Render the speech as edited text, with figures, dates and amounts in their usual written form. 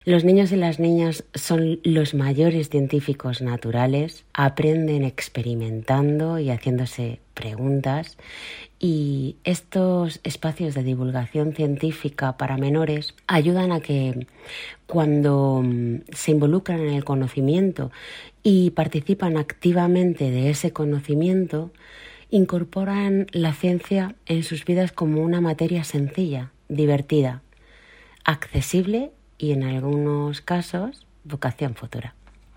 Los niños y las niñas son los mayores científicos naturales, aprenden experimentando y haciéndose preguntas, y estos espacios de divulgación científica para menores ayudan a que cuando se involucran en el conocimiento y participan activamente de ese conocimiento, incorporan la ciencia en sus vidas como una materia sencilla, divertida, accesible y en algunos casos vocación futura.